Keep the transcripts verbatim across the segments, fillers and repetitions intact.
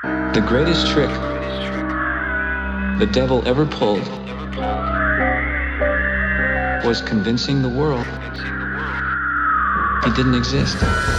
The greatest trick the devil ever pulled was convincing the world he didn't exist.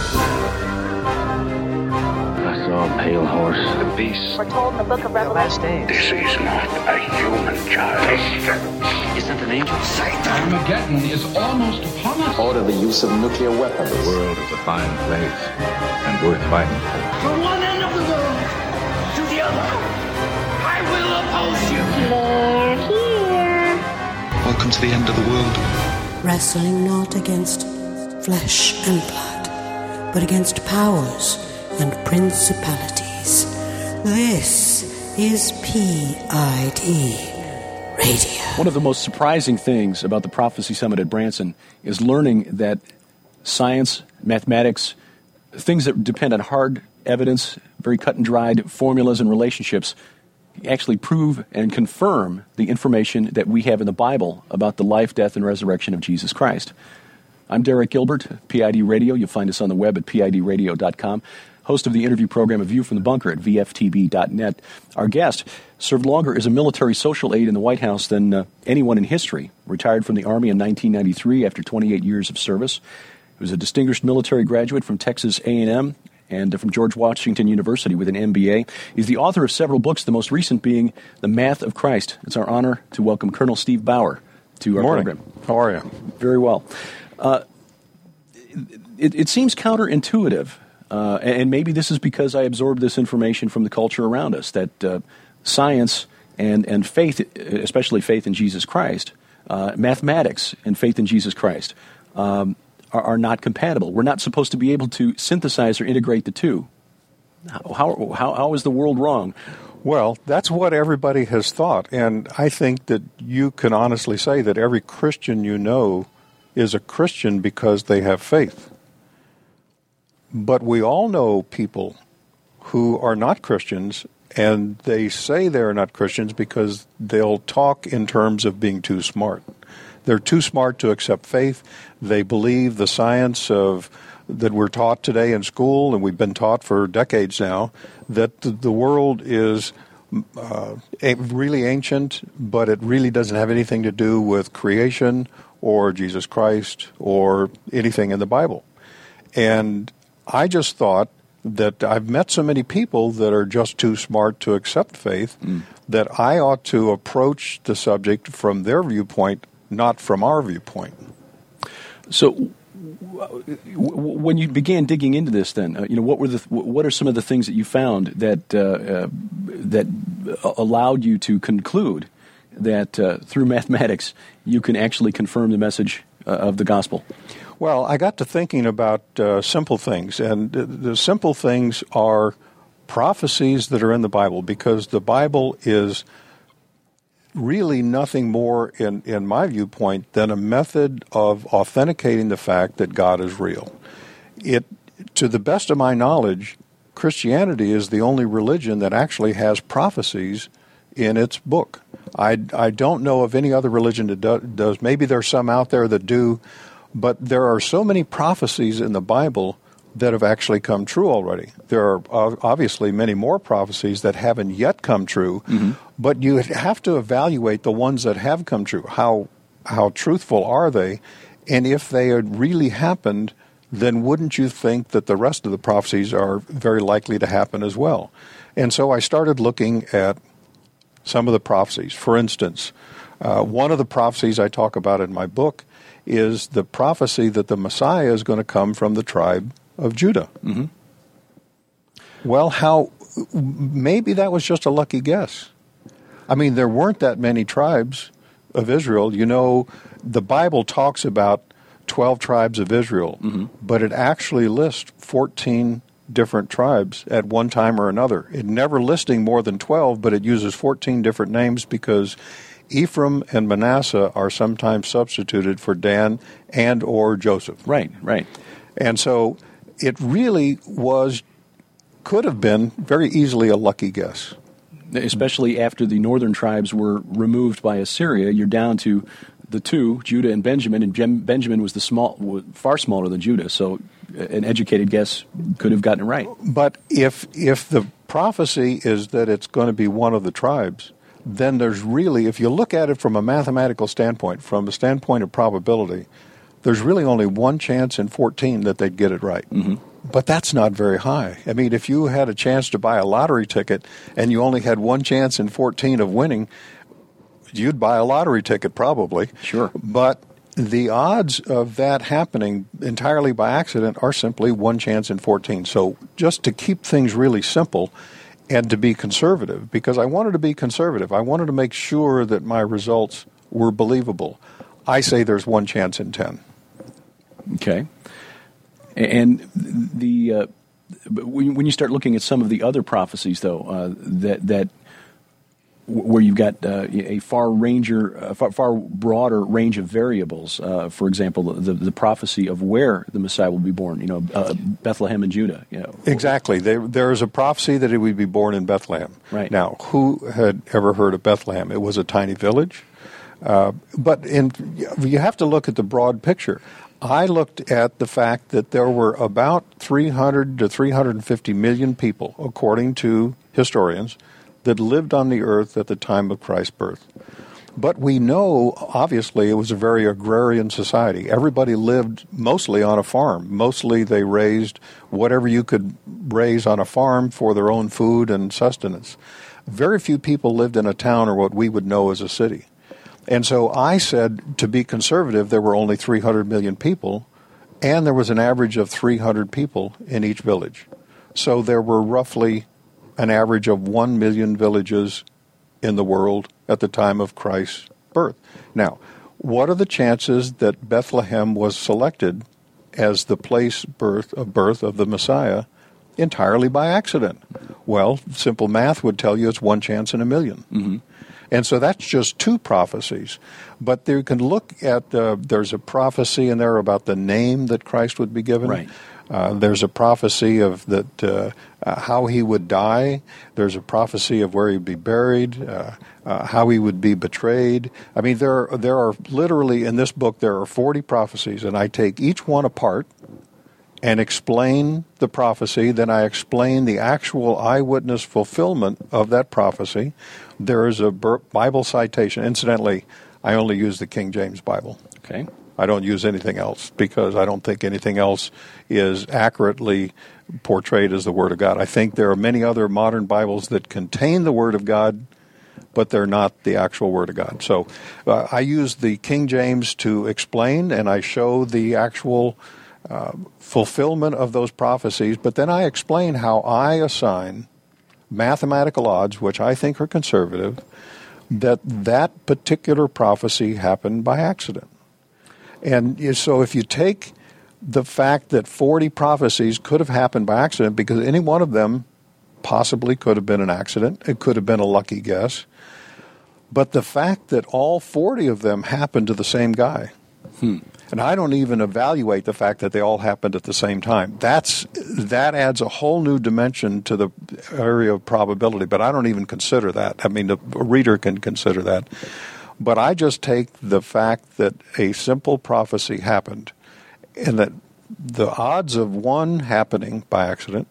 I saw a pale horse. The beast. We're told in the book of Revelation. This is not a human child. Isn't an angel Satan? Armageddon is almost upon us. Order the use of nuclear weapons. The world is a fine place and worth fighting for. From one end of the world to the other, I will oppose you. They're here. Welcome to the end of the world. Wrestling not against flesh and blood, but against powers and principalities. This is P I D Radio. One of the most surprising things about the Prophecy Summit at Branson is learning that science, mathematics, things that depend on hard evidence, very cut and dried formulas and relationships, actually prove and confirm the information that we have in the Bible about the life, death, and resurrection of Jesus Christ. I'm Derek Gilbert, P I D Radio. You'll find us on the web at P I D radio dot com. Host of the interview program A View from the Bunker at V F T B dot net. Our guest served longer as a military social aide in the White House than uh, anyone in history. Retired from the Army in nineteen ninety-three after twenty-eight years of service. He was a distinguished military graduate from Texas A and M and uh, from George Washington University with an M B A. He's the author of several books, the most recent being The Math of Christ. It's our honor to welcome Colonel Steve Bauer to our Morning. program. How are you? Very well. Uh, it, it seems counterintuitive. Uh, and maybe this is because I absorbed this information from the culture around us, that uh, science and, and faith, especially faith in Jesus Christ, uh, mathematics and faith in Jesus Christ, um, are, are not compatible. We're not supposed to be able to synthesize or integrate the two. How, how, how is the world wrong? Well, that's what everybody has thought, and I think that you can honestly say that every Christian you know is a Christian because they have faith. But we all know people who are not Christians, and they say they're not Christians because they'll talk in terms of being too smart. They're too smart to accept faith. They believe the science of that we're taught today in school, and we've been taught for decades now, that the world is uh, really ancient, but it really doesn't have anything to do with creation or Jesus Christ or anything in the Bible. And I just thought that I've met so many people that are just too smart to accept faith mm. that I ought to approach the subject from their viewpoint, not from our viewpoint. So, when you began digging into this, then uh, you know what were the what are some of the things that you found that uh, uh, that allowed you to conclude that uh, through mathematics you can actually confirm the message uh, of the gospel? Well, I got to thinking about uh, simple things, and the, the simple things are prophecies that are in the Bible, because the Bible is really nothing more, in, in my viewpoint, than a method of authenticating the fact that God is real. It, to the best of my knowledge, Christianity is the only religion that actually has prophecies in its book. I, I don't know of any other religion that do, does. Maybe there's some out there that do. But there are so many prophecies in the Bible that have actually come true already. There are obviously many more prophecies that haven't yet come true, mm-hmm. but you have to evaluate the ones that have come true. How how truthful are they? And if they had really happened, then wouldn't you think that the rest of the prophecies are very likely to happen as well? And so I started looking at some of the prophecies. For instance, uh, one of the prophecies I talk about in my book is the prophecy that the Messiah is going to come from the tribe of Judah. Mm-hmm. Well, how maybe that was just a lucky guess. I mean, there weren't that many tribes of Israel. You know, the Bible talks about twelve tribes of Israel, mm-hmm. but it actually lists fourteen different tribes at one time or another. It never listing more than twelve, but it uses fourteen different names because Ephraim and Manasseh are sometimes substituted for Dan and or Joseph. Right, right. And so it really was, could have been very easily a lucky guess. Especially after the northern tribes were removed by Assyria, you're down to the two, Judah and Benjamin, and Jem- Benjamin was the small, far smaller than Judah, so an educated guess could have gotten it right. But if if the prophecy is that it's going to be one of the tribes, then there's really, if you look at it from a mathematical standpoint, from a standpoint of probability, there's really only one chance in fourteen that they'd get it right. Mm-hmm. But that's not very high. I mean, if you had a chance to buy a lottery ticket and you only had one chance in fourteen of winning, you'd buy a lottery ticket probably. Sure. But the odds of that happening entirely by accident are simply one chance in fourteen. So just to keep things really simple and to be conservative, because I wanted to be conservative, I wanted to make sure that my results were believable, I say there's one chance in ten. Okay. And the uh, when you start looking at some of the other prophecies, though, uh, that that where you've got uh, a far ranger, a far, far broader range of variables. Uh, for example, the, the prophecy of where the Messiah will be born. You know, uh, Bethlehem in Judah. You know. Exactly. There, there is a prophecy that he would be born in Bethlehem. Right. Now, who had ever heard of Bethlehem? It was a tiny village, uh, but in, you have to look at the broad picture. I looked at the fact that there were about three hundred to three hundred fifty million people, according to historians, that lived on the earth at the time of Christ's birth. But we know, obviously, it was a very agrarian society. Everybody lived mostly on a farm. Mostly they raised whatever you could raise on a farm for their own food and sustenance. Very few people lived in a town or what we would know as a city. And so I said, to be conservative, there were only three hundred million people, and there was an average of three hundred people in each village. So there were roughly an average of one million villages in the world at the time of Christ's birth. Now, what are the chances that Bethlehem was selected as the place birth of birth of the Messiah entirely by accident? Well, simple math would tell you it's one chance in a million. Mm-hmm. And so that's just two prophecies. But you can look at, uh, there's a prophecy in there about the name that Christ would be given. Right. Uh, there's a prophecy of that uh, uh, how he would die. There's a prophecy of where he'd be buried, uh, uh, how he would be betrayed. I mean, there are, there are literally, in this book, there are forty prophecies, and I take each one apart and explain the prophecy. Then I explain the actual eyewitness fulfillment of that prophecy. There is a Bible citation. Incidentally, I only use the King James Bible. Okay. I don't use anything else because I don't think anything else is accurately portrayed as the Word of God. I think there are many other modern Bibles that contain the Word of God, but they're not the actual Word of God. So uh, I use the King James to explain, and I show the actual uh, fulfillment of those prophecies, but then I explain how I assign mathematical odds, which I think are conservative, that that particular prophecy happened by accident. And so if you take the fact that forty prophecies could have happened by accident, because any one of them possibly could have been an accident, it could have been a lucky guess, but the fact that all forty of them happened to the same guy, hmm. and I don't even evaluate the fact that they all happened at the same time, that's that adds a whole new dimension to the area of probability, but I don't even consider that. I mean, the reader can consider that. But I just take the fact that a simple prophecy happened and that the odds of one happening by accident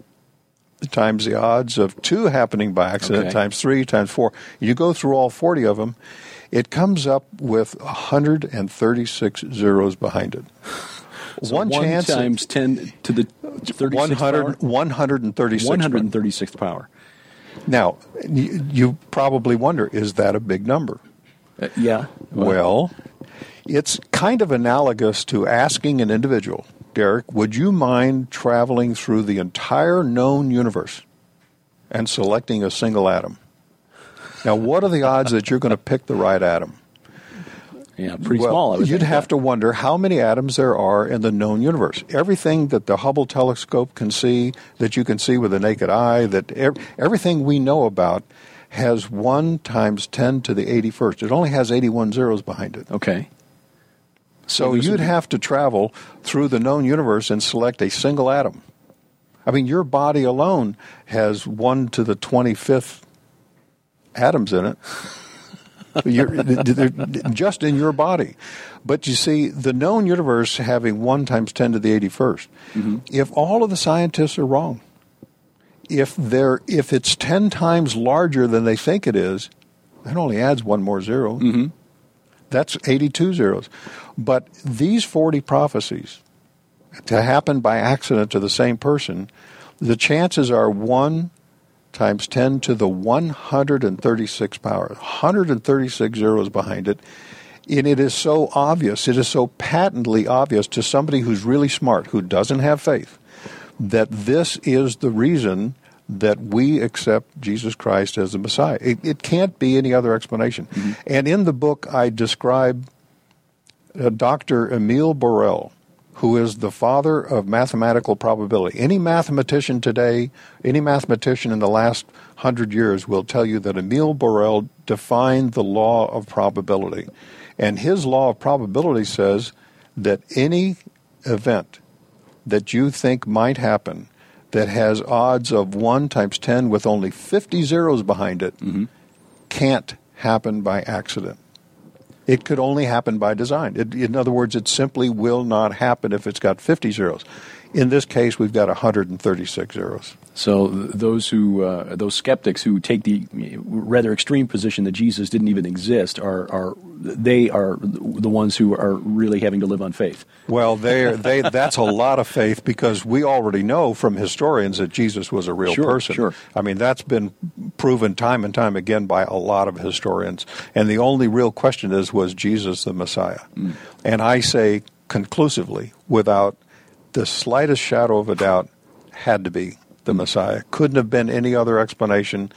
times the odds of two happening by accident okay. times three times four. You go through all forty of them, it comes up with one hundred thirty-six zeros behind it. So one, one chance times ten to the thirty-sixth power? one hundred thirty-six. one hundred thirty-sixth power. Now, you, you probably wonder, is that a big number? Uh, yeah. Well, well, it's kind of analogous to asking an individual, Derek, would you mind traveling through the entire known universe and selecting a single atom? Now, what are the odds that you're going to pick the right atom? Yeah, pretty well, small. I would you'd think have that. to wonder how many atoms there are in the known universe. Everything that the Hubble telescope can see, that you can see with the naked eye, that ev- everything we know about has one times ten to the eighty-first. It only has eighty-one zeros behind it. Okay. So you'd have to travel through the known universe and select a single atom. I mean, your body alone has one to the twenty-fifth atoms in it. You're, just in your body. But you see, the known universe having one times ten to the eighty-first, mm-hmm. if all of the scientists are wrong, if they're if it's ten times larger than they think it is, that only adds one more zero. Mm-hmm. That's eighty-two zeros. But these forty prophecies to happen by accident to the same person, the chances are one times ten to the one hundred thirty-six power, one hundred thirty-six zeros behind it. And it is so obvious, it is so patently obvious to somebody who's really smart, who doesn't have faith, that this is the reason that we accept Jesus Christ as the Messiah. It, it can't be any other explanation. Mm-hmm. And in the book, I describe uh, Doctor Emile Borel, who is the father of mathematical probability. Any mathematician today, any mathematician in the last hundred years will tell you that Emile Borel defined the law of probability. And his law of probability says that any event that you think might happen that has odds of one times ten with only fifty zeros behind it mm-hmm. can't happen by accident. It could only happen by design. It, in other words, it simply will not happen if it's got fifty zeros. In this case, we've got one hundred thirty-six zeros. So those who, uh, those skeptics who take the rather extreme position that Jesus didn't even exist are, are they are the ones who are really having to live on faith. Well, they they that's a lot of faith, because we already know from historians that Jesus was a real sure, person. Sure. I mean, that's been proven time and time again by a lot of historians. And the only real question is, was Jesus the Messiah? Mm. And I say conclusively, without the slightest shadow of a doubt, had to be the Messiah. Couldn't have been any other explanation.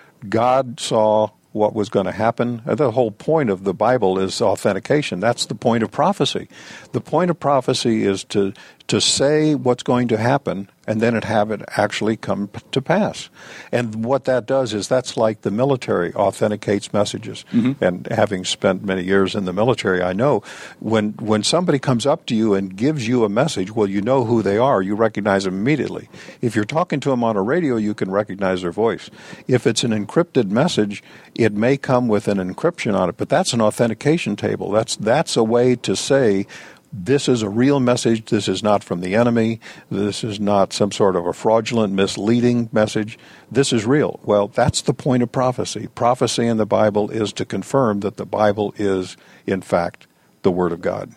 God saw what was going to happen. The whole point of the Bible is authentication. That's the point of prophecy. The point of prophecy is to to say what's going to happen and then it have it actually come to pass. And what that does is that's like the military authenticates messages. Mm-hmm. And having spent many years in the military, I know when when somebody comes up to you and gives you a message, well, you know who they are. You recognize them immediately. If you're talking to them on a radio, you can recognize their voice. If it's an encrypted message, it may come with an encryption on it, but that's an authentication table. That's that's a way to say, this is a real message. This is not from the enemy. This is not some sort of a fraudulent, misleading message. This is real. Well, that's the point of prophecy. Prophecy in the Bible is to confirm that the Bible is, in fact, the Word of God.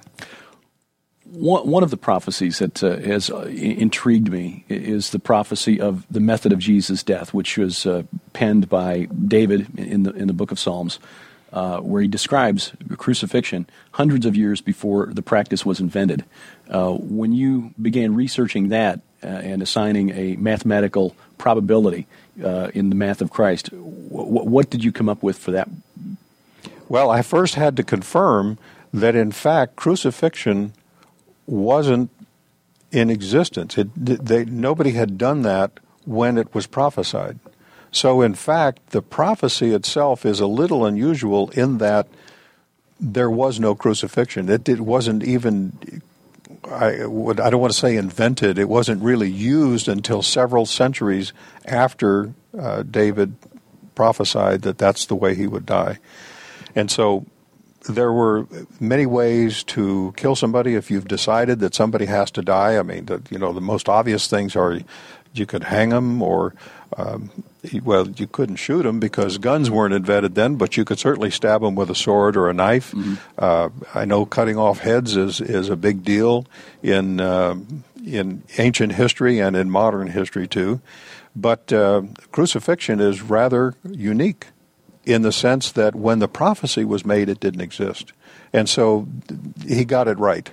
One, one of the prophecies that uh, has uh, intrigued me is the prophecy of the method of Jesus' death, which was uh, penned by David in the in the book of Psalms. Uh, where he describes crucifixion hundreds of years before the practice was invented. Uh, when you began researching that uh, and assigning a mathematical probability uh, in the math of Christ, w- what did you come up with for that? Well, I first had to confirm that, in fact, crucifixion wasn't in existence. It, they, nobody had done that when it was prophesied. So, in fact, the prophecy itself is a little unusual in that there was no crucifixion. It, it wasn't even, I, would, I don't want to say invented, it wasn't really used until several centuries after uh, David prophesied that that's the way he would die. And so there were many ways to kill somebody if you've decided that somebody has to die. I mean, the, you know, the most obvious things are you could hang them or... Um, Well, you couldn't shoot them because guns weren't invented then, but you could certainly stab them with a sword or a knife. Mm-hmm. Uh, I know cutting off heads is, is a big deal in uh, in ancient history and in modern history too. But uh, crucifixion is rather unique in the sense that when the prophecy was made, it didn't exist. And so he got it right.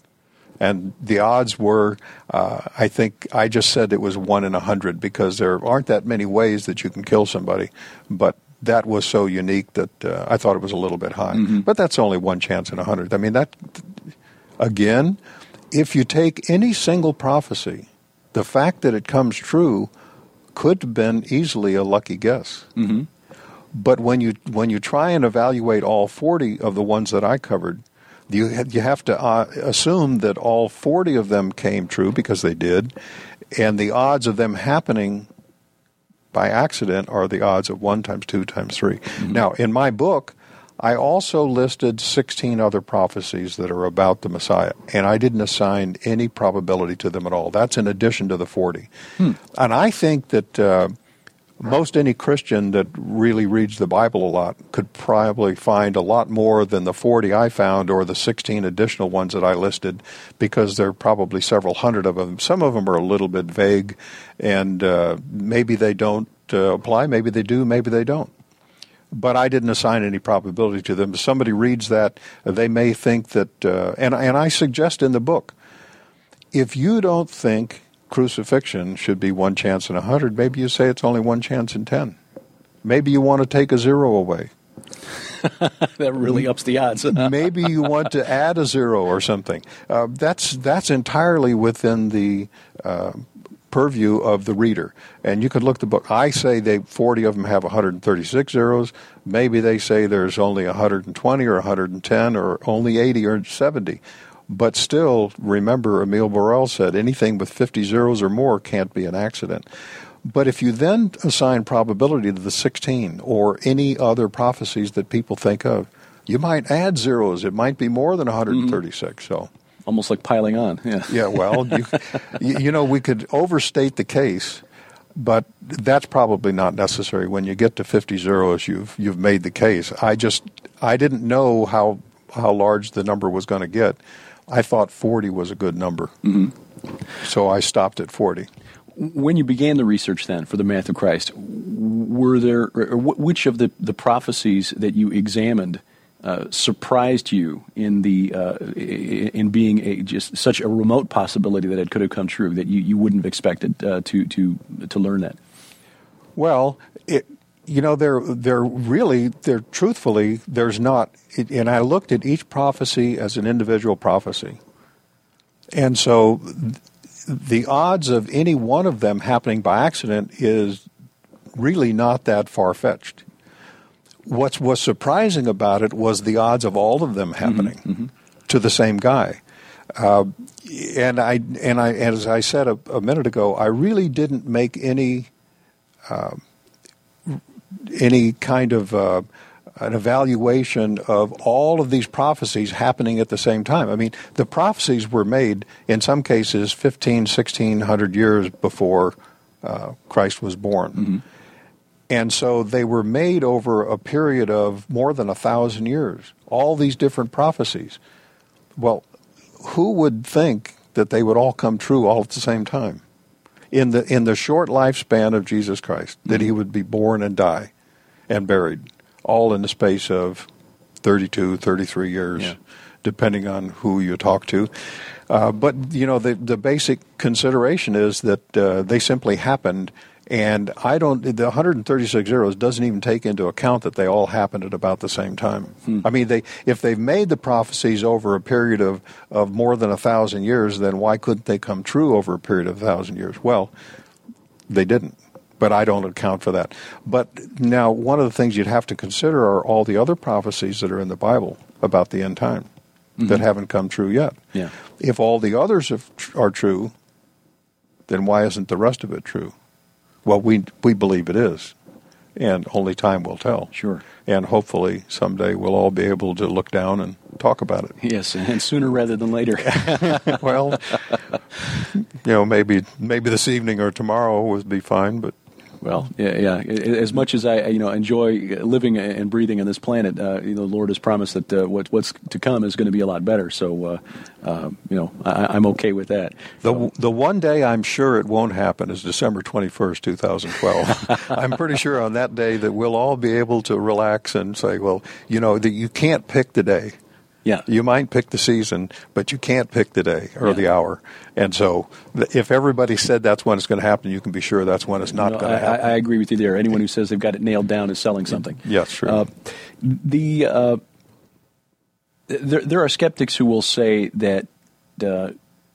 And the odds were, uh, I think I just said it was one in a hundred because there aren't that many ways that you can kill somebody. But that was so unique that uh, I thought it was a little bit high. Mm-hmm. But that's only one chance in a hundred. I mean, that, again, if you take any single prophecy, the fact that it comes true could have been easily a lucky guess. Mm-hmm. But when you when you try and evaluate all forty of the ones that I covered, You you have to uh, assume that all forty of them came true because they did, and the odds of them happening by accident are the odds of one times two times three. Mm-hmm. Now, in my book, I also listed sixteen other prophecies that are about the Messiah, and I didn't assign any probability to them at all. That's in addition to the forty. Hmm. And I think that uh, most any Christian that really reads the Bible a lot could probably find a lot more than the forty I found or the sixteen additional ones that I listed, because there are probably several hundred of them. Some of them are a little bit vague, and uh, maybe they don't uh, apply, maybe they do, maybe they don't. But I didn't assign any probability to them. If somebody reads that, they may think that, uh, and, and I suggest in the book, if you don't think crucifixion should be one chance in a hundred, maybe you say it's only one chance in ten. Maybe you want to take a zero away. That really ups the odds. Maybe you want to add a zero or something. Uh, that's that's entirely within the uh, purview of the reader. And you could look at the book. I say they forty of them have one hundred thirty-six zeros. Maybe they say there's only one hundred twenty or one hundred ten or only eighty or seventy. But still, remember, Emil Borel said anything with fifty zeros or more can't be an accident. But if you then assign probability to the sixteen or any other prophecies that people think of, you might add zeros. It might be more than one hundred thirty-six. Mm-hmm. So almost like piling on. Yeah. Yeah. Well, you, you know, we could overstate the case, but that's probably not necessary. When you get to fifty zeros, you've you've made the case. I just I didn't know how how large the number was going to get. I thought forty was a good number, mm-hmm. so I stopped at forty. When you began the research then for the Math of Christ, were there, or which of the, the prophecies that you examined uh, surprised you in the uh, in being a, just such a remote possibility that it could have come true, that you, you wouldn't have expected uh, to to to learn that? Well, it, you know, there there really there truthfully there's not, and I looked at each prophecy as an individual prophecy, and so the odds of any one of them happening by accident is really not that far-fetched. What was surprising about it was the odds of all of them happening mm-hmm, mm-hmm. to the same guy. Uh, and I and I as I said a, a minute ago, I really didn't make any uh, any kind of uh, an evaluation of all of these prophecies happening at the same time. I mean, the prophecies were made, in some cases, fifteen, sixteen hundred years before uh, Christ was born. Mm-hmm. And so they were made over a period of more than a thousand years, all these different prophecies. Well, who would think that they would all come true all at the same time? In the, in the short lifespan of Jesus Christ, mm-hmm. that he would be born and die and buried, all in the space of thirty-two, thirty-three years, yeah. depending on who you talk to. Uh, but, you know, the, the basic consideration is that uh, they simply happened, and I don't, the one hundred thirty-six zeros doesn't even take into account that they all happened at about the same time. Hmm. I mean, they if they've made the prophecies over a period of, of more than a thousand years, then why couldn't they come true over a period of a thousand years? Well, they didn't. But I don't account for that. But now, one of the things you'd have to consider are all the other prophecies that are in the Bible about the end time mm-hmm. that haven't come true yet. Yeah. If all the others have, are true, then why isn't the rest of it true? Well, we we believe it is, and only time will tell. Sure. And hopefully someday we'll all be able to look down and talk about it. Yes, and sooner rather than later. Well, you know, maybe maybe this evening or tomorrow would be fine, but. Well, yeah, yeah. As much as I, you know, enjoy living and breathing on this planet, uh, you know, the Lord has promised that uh, what, what's to come is going to be a lot better. So, uh, uh, you know, I, I'm okay with that. The so, the one day I'm sure it won't happen is December twenty-first, twenty twelve. I'm pretty sure on that day that we'll all be able to relax and say, well, you know, that you can't pick the day. Yeah. You might pick the season, but you can't pick the day or yeah. the hour. And so if everybody said that's when it's going to happen, you can be sure that's when it's not no, going to happen. I, I agree with you there. Anyone who says they've got it nailed down is selling something. Yes, sure. Uh, the, uh, there, there are skeptics who will say that uh,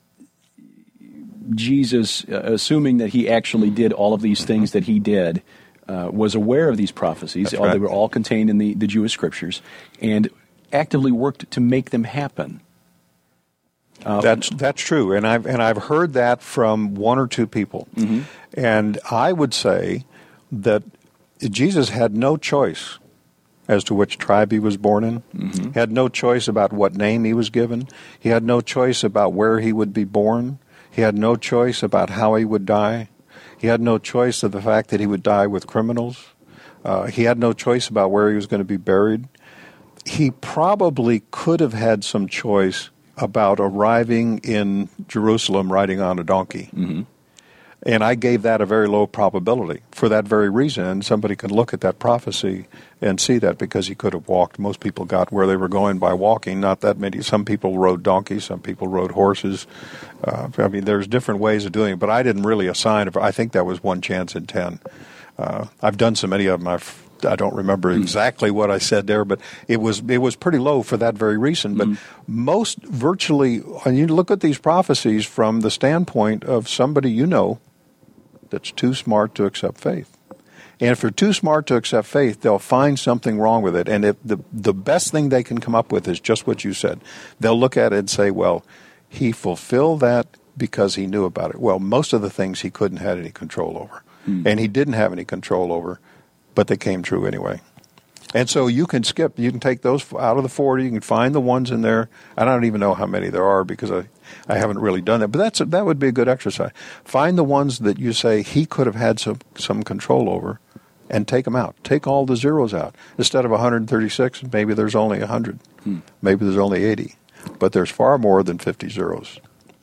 Jesus, uh, assuming that he actually did all of these things that he did, uh, was aware of these prophecies. That's right. They were all contained in the, the Jewish scriptures, and actively worked to make them happen. Uh, that's that's true, and I've and I've heard that from one or two people, mm-hmm. and I would say that Jesus had no choice as to which tribe he was born in. Mm-hmm. He had no choice about what name he was given. He had no choice about where he would be born. He had no choice about how he would die. He had no choice of the fact that he would die with criminals. Uh, he had no choice about where he was going to be buried. He probably could have had some choice about arriving in Jerusalem riding on a donkey. Mm-hmm. And I gave that a very low probability for that very reason. And somebody can look at that prophecy and see that because he could have walked. Most people got where they were going by walking. Not that many. Some people rode donkeys. Some people rode horses. Uh, I mean, there's different ways of doing it. But I didn't really assign it. I think that was one chance in ten. Uh, I've done so many of them. I've, I don't remember exactly what I said there, but it was it was pretty low for that very reason. But mm-hmm. most virtually, when you look at these prophecies from the standpoint of somebody you know that's too smart to accept faith. And if they're too smart to accept faith, they'll find something wrong with it. And if the the best thing they can come up with is just what you said. They'll look at it and say, well, he fulfilled that because he knew about it. Well, most of the things he couldn't have any control over. Mm. And he didn't have any control over, but they came true anyway. And so you can skip, you can take those out of the forty, you can find the ones in there. I don't even know how many there are because I, I haven't really done that. But that's a, that would be a good exercise. Find the ones that you say he could have had some, some control over and take them out. Take all the zeros out. Instead of one hundred thirty-six, maybe there's only one hundred. Hmm. Maybe there's only eighty. But there's far more than fifty zeros.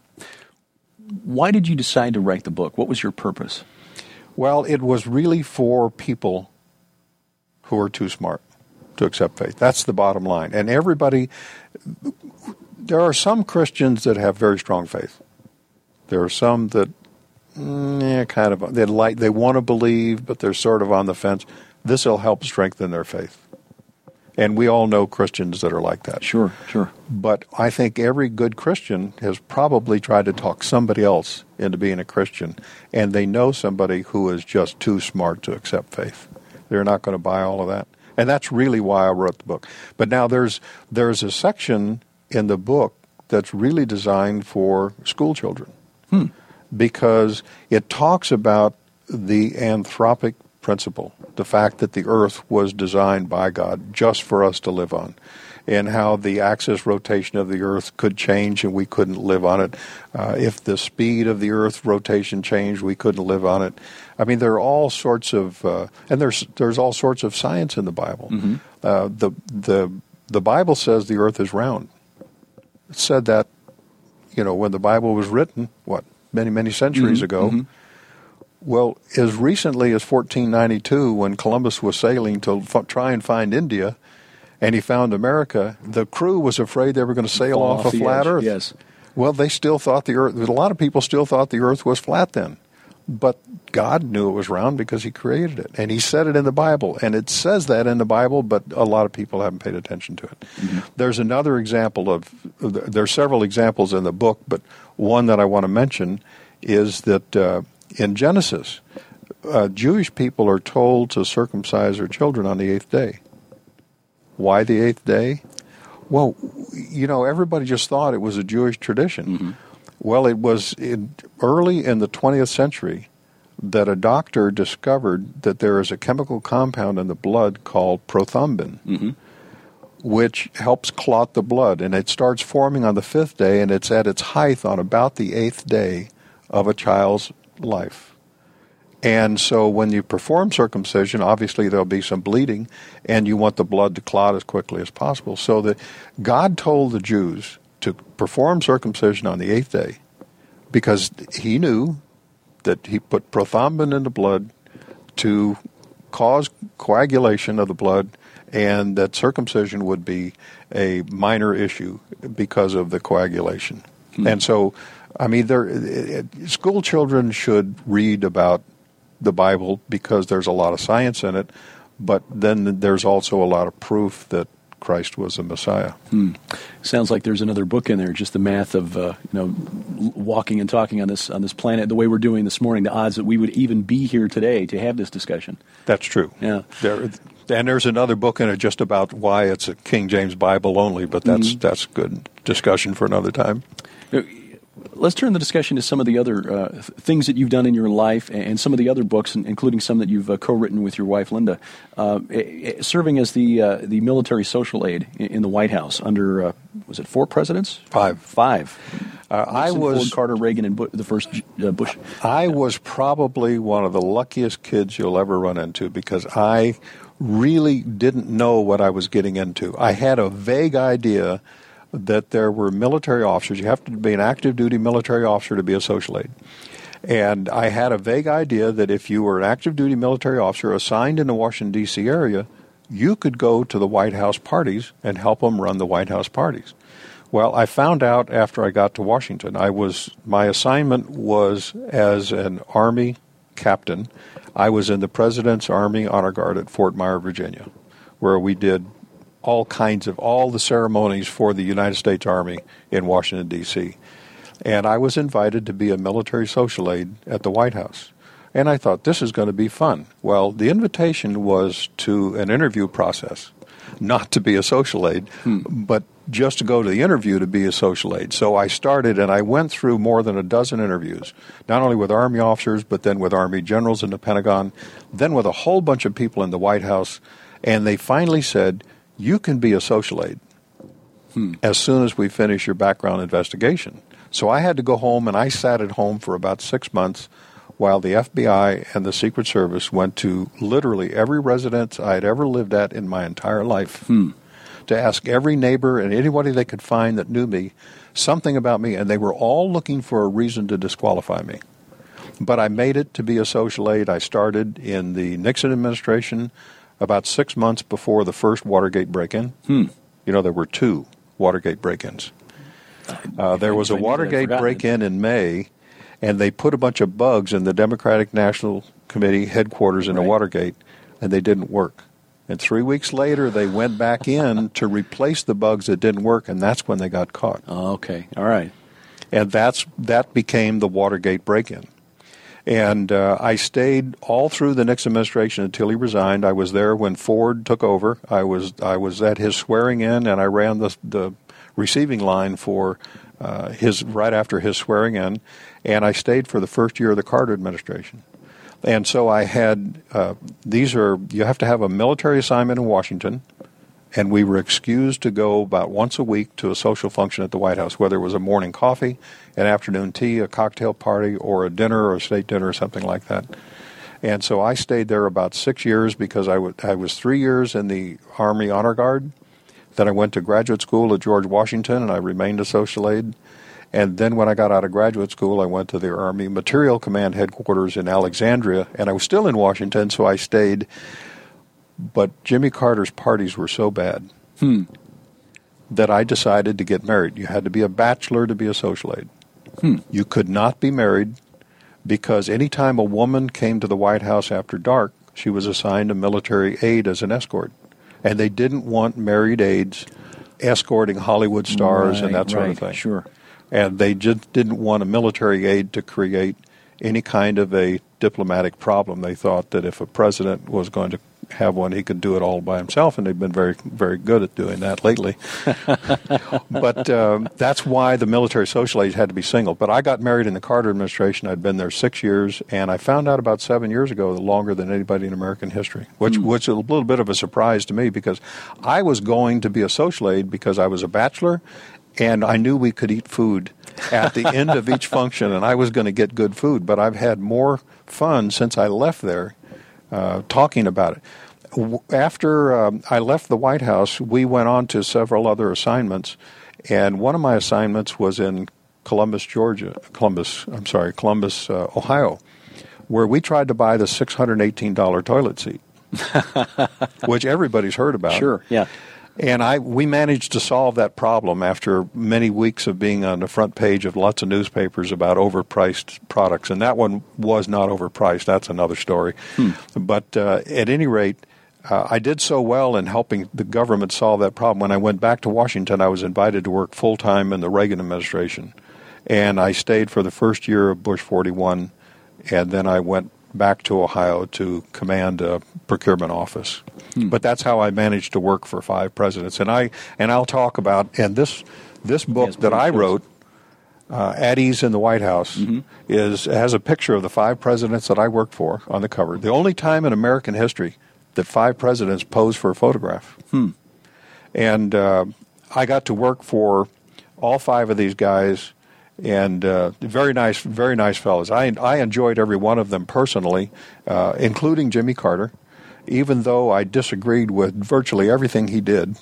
Why did you decide to write the book? What was your purpose? Well, it was really for people who are too smart to accept faith. That's the bottom line. And everybody, there are some Christians that have very strong faith. There are some that, mm, yeah, kind of, they like, they want to believe, but they're sort of on the fence. This will help strengthen their faith. And we all know Christians that are like that. Sure, sure. But I think every good Christian has probably tried to talk somebody else into being a Christian, and they know somebody who is just too smart to accept faith. They're not going to buy all of that. And that's really why I wrote the book. But now there's there's a section in the book that's really designed for school children. Hmm. Because it talks about the anthropic principle, the fact that the earth was designed by God just for us to live on, and how the axis rotation of the earth could change and we couldn't live on it. Uh, if the speed of the earth rotation changed, we couldn't live on it. I mean, there are all sorts of, uh, and there's there's all sorts of science in the Bible. Mm-hmm. Uh, the the the Bible says the earth is round. It said that, you know, when the Bible was written, what, many, many centuries mm-hmm. ago. Mm-hmm. Well, as recently as fourteen ninety-two, when Columbus was sailing to f- try and find India, and he found America, the crew was afraid they were going to sail Fall off, off a flat edge. earth. Yes. Well, they still thought the earth, a lot of people still thought the earth was flat then. But God knew it was round because he created it. And he said it in the Bible. And it says that in the Bible, but a lot of people haven't paid attention to it. Mm-hmm. There's another example of, there are several examples in the book, but one that I want to mention is that uh, in Genesis, uh, Jewish people are told to circumcise their children on the eighth day. Why the eighth day? Well, you know, everybody just thought it was a Jewish tradition. Mm-hmm. Well, it was in, early in the twentieth century that a doctor discovered that there is a chemical compound in the blood called prothrombin, mm-hmm. which helps clot the blood. And it starts forming on the fifth day, and it's at its height on about the eighth day of a child's life. And so when you perform circumcision, obviously there'll be some bleeding, and you want the blood to clot as quickly as possible. So that God told the Jews to perform circumcision on the eighth day because he knew that he put prothrombin in the blood to cause coagulation of the blood, and that circumcision would be a minor issue because of the coagulation. Hmm. And so, I mean, there, school children should read about the Bible because there's a lot of science in it, but then there's also a lot of proof that Christ was the Messiah. Hmm. Sounds like there's another book in there, just the math of uh, you know walking and talking on this on this planet the way we're doing this morning. The odds that we would even be here today to have this discussion. That's true. Yeah. There, and there's another book in it just about why it's a King James Bible only, but that's mm-hmm. that's good discussion for another time. let's turn the discussion to some of the other uh, th- things that you've done in your life and, and some of the other books, including some that you've uh, co-written with your wife, Linda, uh, serving as the uh, the military social aide in, in the White House under, uh, was it four presidents? Five. Five. Uh, I was Ford, Carter, Reagan, and Bu- the first uh, Bush. I was probably one of the luckiest kids you'll ever run into because I really didn't know what I was getting into. I had a vague idea that there were military officers. You have to be an active duty military officer to be a social aide. And I had a vague idea that if you were an active duty military officer assigned in the Washington, D C area, you could go to the White House parties and help them run the White House parties. Well, I found out after I got to Washington. I was my assignment was as an Army captain. I was in the President's Army Honor Guard at Fort Myer, Virginia, where we did all kinds of, all the ceremonies for the United States Army in Washington, D C And I was invited to be a military social aide at the White House. And I thought, this is going to be fun. Well, the invitation was to an interview process, not to be a social aide, hmm. but just to go to the interview to be a social aide. So I started, and I went through more than a dozen interviews, not only with Army officers, but then with Army generals in the Pentagon, then with a whole bunch of people in the White House, and they finally said, you can be a social aide hmm. as soon as we finish your background investigation. So I had to go home, and I sat at home for about six months while the F B I and the Secret Service went to literally every residence I had ever lived at in my entire life hmm. to ask every neighbor and anybody they could find that knew me something about me, and they were all looking for a reason to disqualify me. But I made it to be a social aide. I started in the Nixon administration about six months before the first Watergate break-in. Hmm. You know, there were two Watergate break-ins. Uh, there was a Watergate break-in in May, and they put a bunch of bugs in the Democratic National Committee headquarters in right. the Watergate, and they didn't work. And three weeks later, they went back in to replace the bugs that didn't work, and that's when they got caught. Oh, okay. All right. And that's that became the Watergate break-in. And uh, I stayed all through the Nixon administration until he resigned. I was there when Ford took over. I was I was at his swearing in, and I ran the the receiving line for uh, his right after his swearing in, and I stayed for the first year of the Carter administration. And so I had uh, these are you have to have a military assignment in Washington, and we were excused to go about once a week to a social function at the White House, whether it was a morning coffee, an afternoon tea, a cocktail party, or a dinner or a state dinner or something like that. And so I stayed there about six years because I, w- I was three years in the Army Honor Guard. Then I went to graduate school at George Washington, and I remained a social aide. And then when I got out of graduate school, I went to the Army Material Command headquarters in Alexandria, and I was still in Washington, so I stayed. But Jimmy Carter's parties were so bad hmm. that I decided to get married. You had to be a bachelor to be a social aide. Hmm. You could not be married because any time a woman came to the White House after dark, she was assigned a military aide as an escort. And they didn't want married aides escorting Hollywood stars right, and that sort right, of thing. Sure. And they just didn't want a military aide to create any kind of a diplomatic problem. They thought that if a president was going to have one, he could do it all by himself, and they've been very, very good at doing that lately. But um, that's why the military social aides had to be single. But I got married in the Carter administration. I'd been there six years, and I found out about seven years ago, longer than anybody in American history, which mm. which is a little bit of a surprise to me because I was going to be a social aide because I was a bachelor, and I knew we could eat food at the end of each function, and I was going to get good food. But I've had more fun since I left there uh, talking about it. After um, I left the White House, we went on to several other assignments, and one of my assignments was in Columbus, Georgia, Columbus, I'm sorry, Columbus, uh, Ohio, where we tried to buy the six hundred eighteen dollars toilet seat, which everybody's heard about. Sure, yeah. And I we managed to solve that problem after many weeks of being on the front page of lots of newspapers about overpriced products. And that one was not overpriced. That's another story. Hmm. But uh, at any rate, uh, I did so well in helping the government solve that problem. When I went back to Washington, I was invited to work full-time in the Reagan administration. And I stayed for the first year of Bush forty-one, and then I went back to Ohio to command a procurement office. Hmm. But that's how I managed to work for five presidents. And I and I'll talk about and this this book yes, that I shows. wrote uh, At Ease in the White House mm-hmm. is has a picture of the five presidents that I worked for on the cover. The only time in American history that five presidents posed for a photograph. Hmm. And uh, I got to work for all five of these guys, and uh, very nice, very nice fellows. I I enjoyed every one of them personally, uh, including Jimmy Carter, even though I disagreed with virtually everything he did.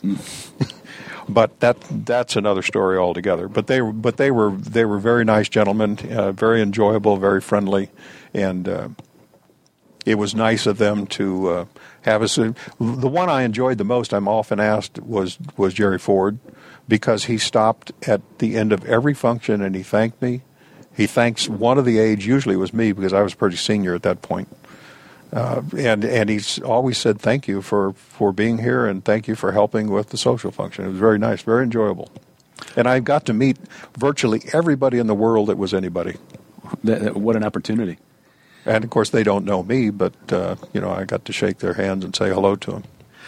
But that that's another story altogether. But they were but they were they were very nice gentlemen, uh, very enjoyable, very friendly, and uh, it was nice of them to uh, have us. The one I enjoyed the most, I'm often asked, was was Jerry Ford, because he stopped at the end of every function and he thanked me. He thanks one of the aides, usually it was me because I was pretty senior at that point. Uh, and and he's always said thank you for, for being here and thank you for helping with the social function. It was very nice, very enjoyable. And I got to meet virtually everybody in the world that was anybody. That, that, what an opportunity. And, of course, they don't know me, but, uh, you know, I got to shake their hands and say hello to them.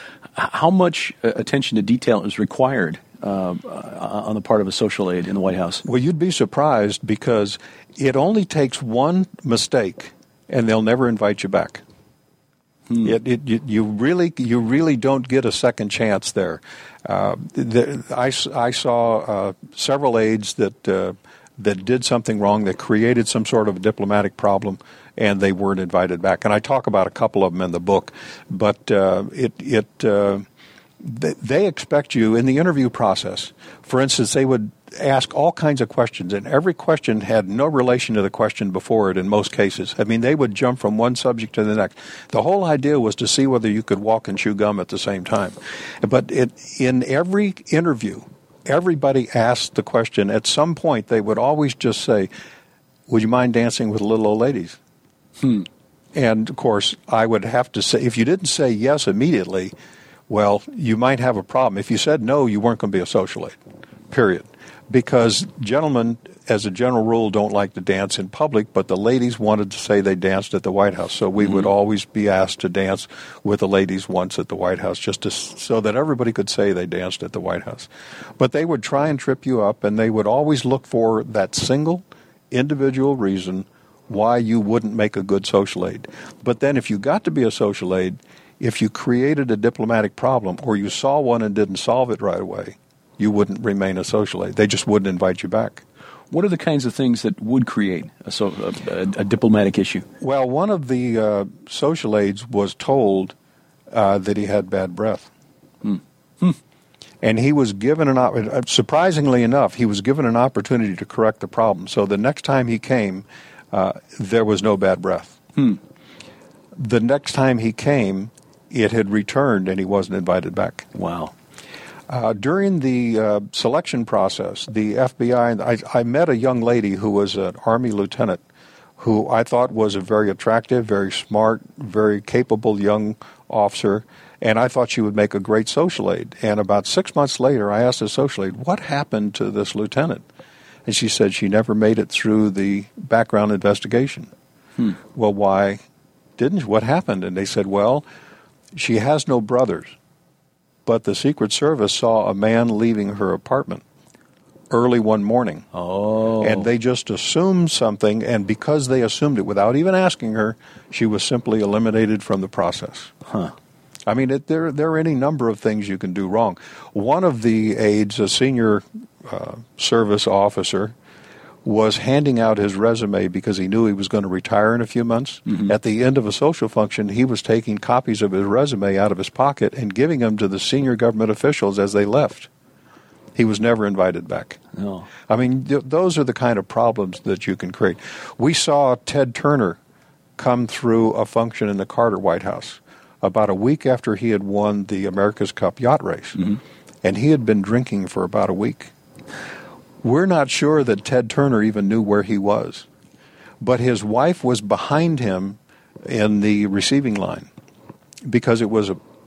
How much uh, attention to detail is required uh, on the part of a social aide in the White House? Well, you'd be surprised because it only takes one mistake and they'll never invite you back. Hmm. It, it, you, you really, you really don't get a second chance there. Uh, the, I, I saw uh, several aides that uh, that did something wrong, that created some sort of a diplomatic problem, and they weren't invited back. And I talk about a couple of them in the book, but uh, it it uh, they, they expect you in the interview process. For instance, they would ask all kinds of questions, and every question had no relation to the question before it in most cases. I mean, they would jump from one subject to the next. The whole idea was to see whether you could walk and chew gum at the same time. But it, in every interview, everybody asked the question. At some point, they would always just say, would you mind dancing with little old ladies? Hmm. And, of course, I would have to say, if you didn't say yes immediately, well, you might have a problem. If you said no, you weren't going to be a social aide, period. Because gentlemen, as a general rule, don't like to dance in public, but the ladies wanted to say they danced at the White House. So we mm-hmm. would always be asked to dance with the ladies once at the White House, just to, so that everybody could say they danced at the White House. But they would try and trip you up, and they would always look for that single individual reason why you wouldn't make a good social aide. But then if you got to be a social aide, if you created a diplomatic problem or you saw one and didn't solve it right away, you wouldn't remain a social aide. They just wouldn't invite you back. What are the kinds of things that would create a, so, a, a, a diplomatic issue? Well, one of the uh, social aides was told uh, that he had bad breath. Hmm. Hmm. And he was given an op- surprisingly enough, he was given an opportunity to correct the problem. So the next time he came, uh, there was no bad breath. Hmm. The next time he came, it had returned and he wasn't invited back. Wow. Uh, during the uh, selection process, the F B I, I, I met a young lady who was an Army lieutenant who I thought was a very attractive, very smart, very capable young officer, and I thought she would make a great social aide. And about six months later, I asked the social aide, what happened to this lieutenant? And she said she never made it through the background investigation. Hmm. Well, why didn't she? What happened? And they said, well, she has no brothers. But the Secret Service saw a man leaving her apartment early one morning. Oh. And they just assumed something, and because they assumed it without even asking her, she was simply eliminated from the process. Huh. I mean, it, there, there are any number of things you can do wrong. One of the aides, a senior uh, service officer, was handing out his resume because he knew he was going to retire in a few months. Mm-hmm. At the end of a social function, he was taking copies of his resume out of his pocket and giving them to the senior government officials as they left. He was never invited back. No. I mean, th- those are the kind of problems that you can create. We saw Ted Turner come through a function in the Carter White House about a week after he had won the America's Cup yacht race. Mm-hmm. And he had been drinking for about a week. We're not sure that Ted Turner even knew where he was. But his wife was behind him in the receiving line because it was a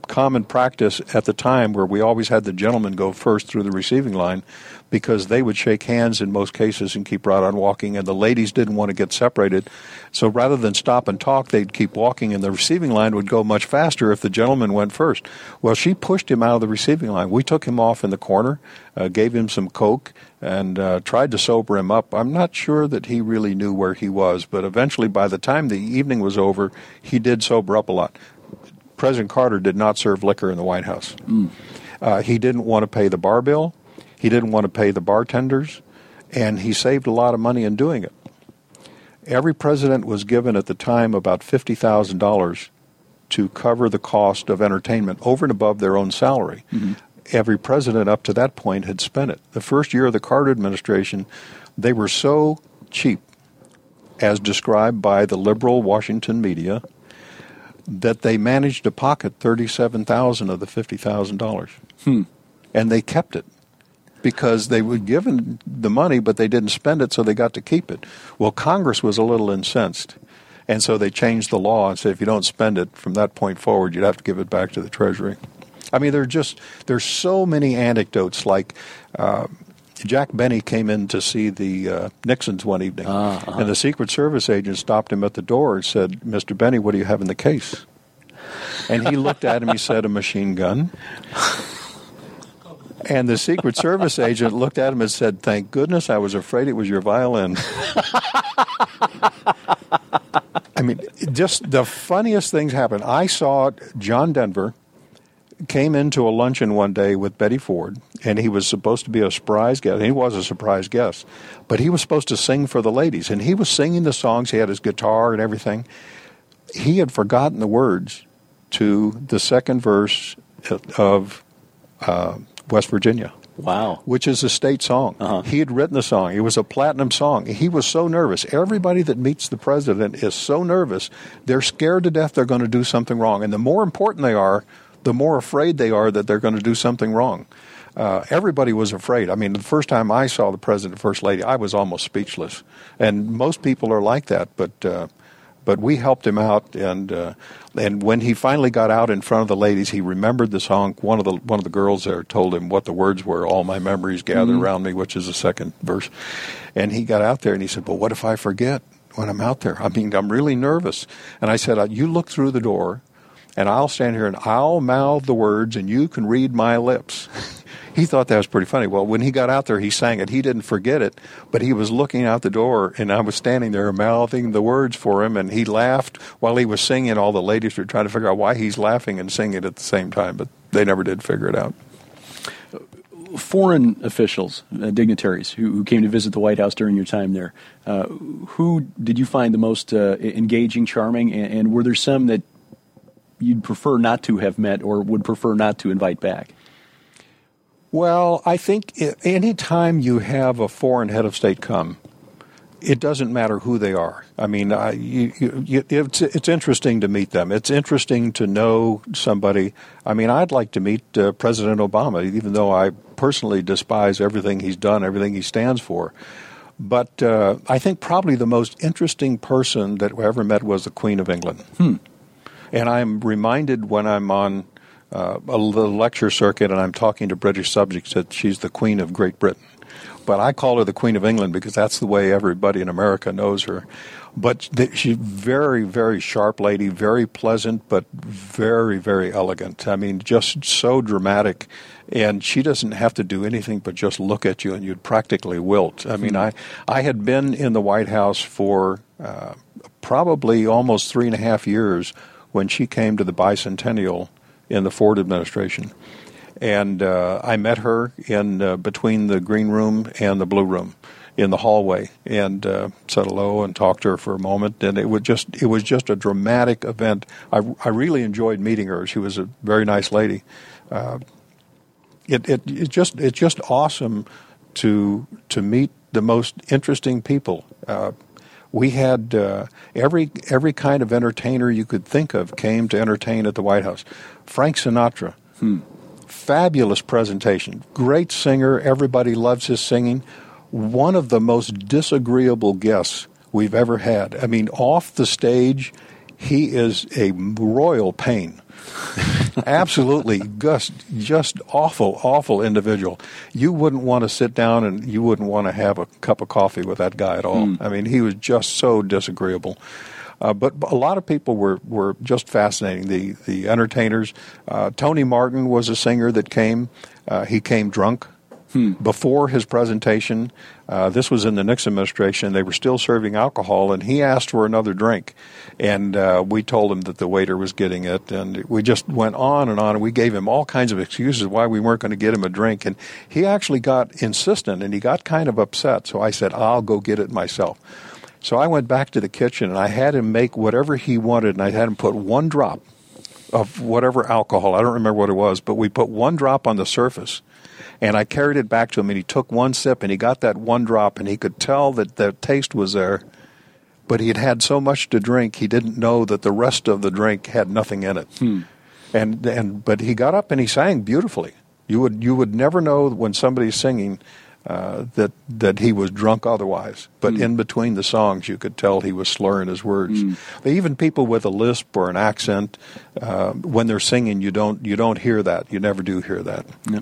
common practice at the time where we always had the gentleman go first through the receiving line because they would shake hands in most cases and keep right on walking, and the ladies didn't want to get separated. So rather than stop and talk, they'd keep walking, and the receiving line would go much faster if the gentleman went first. Well, she pushed him out of the receiving line. We took him off in the corner, uh, gave him some Coke, and uh, tried to sober him up. I'm not sure that he really knew where he was, but eventually by the time the evening was over, he did sober up a lot. President Carter did not serve liquor in the White House. Mm. Uh, he didn't want to pay the bar bill. He didn't want to pay the bartenders, and he saved a lot of money in doing it. Every president was given at the time about fifty thousand dollars to cover the cost of entertainment over and above their own salary. Mm-hmm. Every president up to that point had spent it. The first year of the Carter administration, they were so cheap, as described by the liberal Washington media, that they managed to pocket thirty-seven thousand dollars of the fifty thousand dollars. Hmm. And they kept it because they were given the money, but they didn't spend it, so they got to keep it. Well, Congress was a little incensed, and so they changed the law and said if you don't spend it from that point forward, you'd have to give it back to the Treasury. I mean, there are just there's so many anecdotes like uh, Jack Benny came in to see the uh, Nixons one evening, uh-huh. and the Secret Service agent stopped him at the door and said, Mister Benny, what do you have in the case? And he looked at him, he said, a machine gun. And the Secret Service agent looked at him and said, thank goodness, I was afraid it was your violin. I mean, just the funniest things happen. I saw John Denver came into a luncheon one day with Betty Ford, and he was supposed to be a surprise guest. And he was a surprise guest, but he was supposed to sing for the ladies, and he was singing the songs. He had his guitar and everything. He had forgotten the words to the second verse of uh, West Virginia. Wow. Which is a state song. Uh-huh. He had written the song. It was a platinum song. He was so nervous. Everybody that meets the president is so nervous. They're scared to death they're going to do something wrong. And the more important they are, the more afraid they are that they're going to do something wrong. Uh, everybody was afraid. I mean, the first time I saw the president and first lady, I was almost speechless. And most people are like that, but uh, but we helped him out. And uh, and when he finally got out in front of the ladies, he remembered the song. One of the one of the girls there told him what the words were. All my memories gather mm-hmm. around me, which is the second verse. And he got out there and he said, "Well, what if I forget when I'm out there? I mean, I'm really nervous." And I said, "You look through the door, and I'll stand here and I'll mouth the words, and you can read my lips." He thought that was pretty funny. Well, when he got out there, he sang it. He didn't forget it, but he was looking out the door, and I was standing there mouthing the words for him, and he laughed while he was singing. All the ladies were trying to figure out why he's laughing and singing at the same time, but they never did figure it out. Foreign officials, uh, dignitaries who, who came to visit the White House during your time there, uh, who did you find the most uh, engaging, charming, and, and were there some that you'd prefer not to have met or would prefer not to invite back? Well, I think any time you have a foreign head of state come, it doesn't matter who they are. I mean, I, you, you, it's, it's interesting to meet them. It's interesting to know somebody. I mean, I'd like to meet uh, President Obama, even though I personally despise everything he's done, everything he stands for. But uh, I think probably the most interesting person that I ever met was the Queen of England. Hmm. And I'm reminded when I'm on Uh, a little lecture circuit, and I'm talking to British subjects that she's the Queen of Great Britain. But I call her the Queen of England because that's the way everybody in America knows her. But th- she's very, very sharp lady, very pleasant, but very, very elegant. I mean, just so dramatic. And she doesn't have to do anything but just look at you, and you'd practically wilt. I mean, I, I had been in the White House for uh, probably almost three and a half years when she came to the bicentennial in the Ford administration. And uh, I met her in uh, between the green room and the blue room in the hallway, and uh, said hello and talked to her for a moment. And it was just it was just a dramatic event. I, I really enjoyed meeting her. She was a very nice lady. Uh, it it it just it's just awesome to to meet the most interesting people. Uh, We had uh, every every kind of entertainer you could think of came to entertain at the White House. Frank Sinatra, hmm. fabulous presentation, great singer. Everybody loves his singing. One of the most disagreeable guests we've ever had. I mean, off the stage, he is a royal pain. Absolutely, just just awful, awful individual. You wouldn't want to sit down and you wouldn't want to have a cup of coffee with that guy at all. Mm. I mean, he was just so disagreeable. Uh, but a lot of people were, were just fascinating. The the entertainers. Uh, Tony Martin was a singer that came. Uh, he came drunk. Hmm. Before his presentation, uh, this was in the Nixon administration, they were still serving alcohol, and he asked for another drink. And uh, we told him that the waiter was getting it, and we just went on and on, and we gave him all kinds of excuses why we weren't going to get him a drink. And he actually got insistent, and he got kind of upset. So I said, I'll go get it myself. So I went back to the kitchen, and I had him make whatever he wanted, and I had him put one drop of whatever alcohol. I don't remember what it was, but we put one drop on the surface. And I carried it back to him, and he took one sip, and he got that one drop, and he could tell that the taste was there. But he had had so much to drink, he didn't know that the rest of the drink had nothing in it. Hmm. And and but he got up and he sang beautifully. You would you would never know when somebody's singing uh, that that he was drunk otherwise. But hmm. in between the songs, you could tell he was slurring his words. Hmm. Even people with a lisp or an accent, uh, when they're singing, you don't you don't hear that. You never do hear that. Yeah.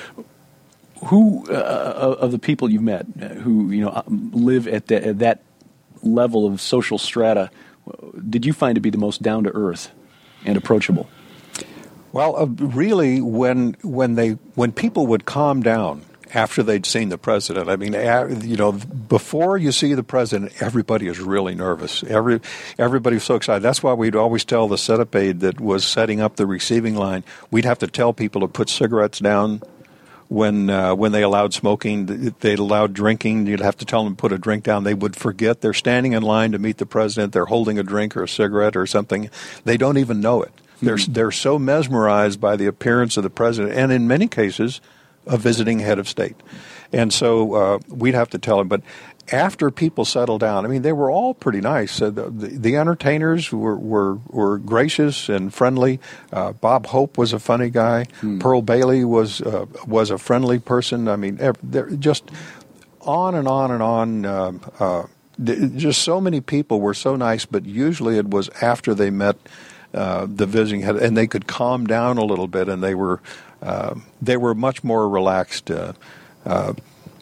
Who uh, of the people you've met who you know live at, the, at that level of social strata did you find to be the most down to earth and approachable? Well, uh, really, when when they when people would calm down after they'd seen the president, I mean, you know, before you see the president, everybody is really nervous. Every everybody's so excited. That's why we'd always tell the setup aide that was setting up the receiving line, we'd have to tell people to put cigarettes down. When uh, when they allowed smoking, they allowed drinking, you'd have to tell them to put a drink down. They would forget. They're standing in line to meet the president. They're holding a drink or a cigarette or something. They don't even know it. Mm-hmm. They're they're so mesmerized by the appearance of the president, and in many cases, a visiting head of state. And so uh, we'd have to tell them. But after people settled down, I mean, they were all pretty nice. Uh, the, the, the entertainers were, were were gracious and friendly. Uh, Bob Hope was a funny guy. Hmm. Pearl Bailey was uh, was a friendly person. I mean, they're just on and on and on. Uh, uh, just so many people were so nice, but usually it was after they met uh, the visiting head, and they could calm down a little bit, and they were uh, they were much more relaxed. Uh, uh,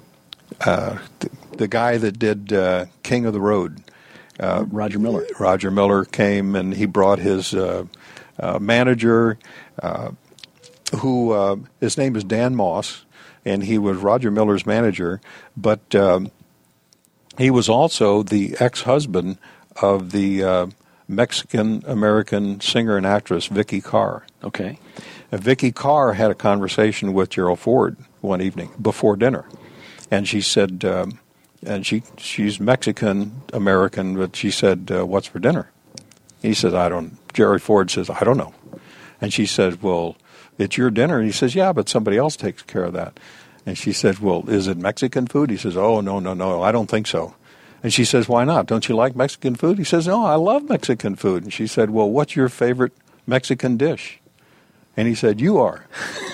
uh, th- The guy that did uh, King of the Road, uh, Roger Miller. Roger Miller came and he brought his uh, uh, manager, uh, who uh, his name is Dan Moss, and he was Roger Miller's manager. But um, he was also the ex-husband of the uh, Mexican-American singer and actress Vicky Carr. Okay, and Vicky Carr had a conversation with Gerald Ford one evening before dinner, and she said. Um, And she she's Mexican-American, but she said, uh, what's for dinner? He says, I don't, Jerry Ford says, I don't know. And she says, well, it's your dinner. And he says, yeah, but somebody else takes care of that. And she says, well, is it Mexican food? He says, oh, no, no, no, I don't think so. And she says, why not? Don't you like Mexican food? He says, no, I love Mexican food. And she said, well, what's your favorite Mexican dish? And he said, you are.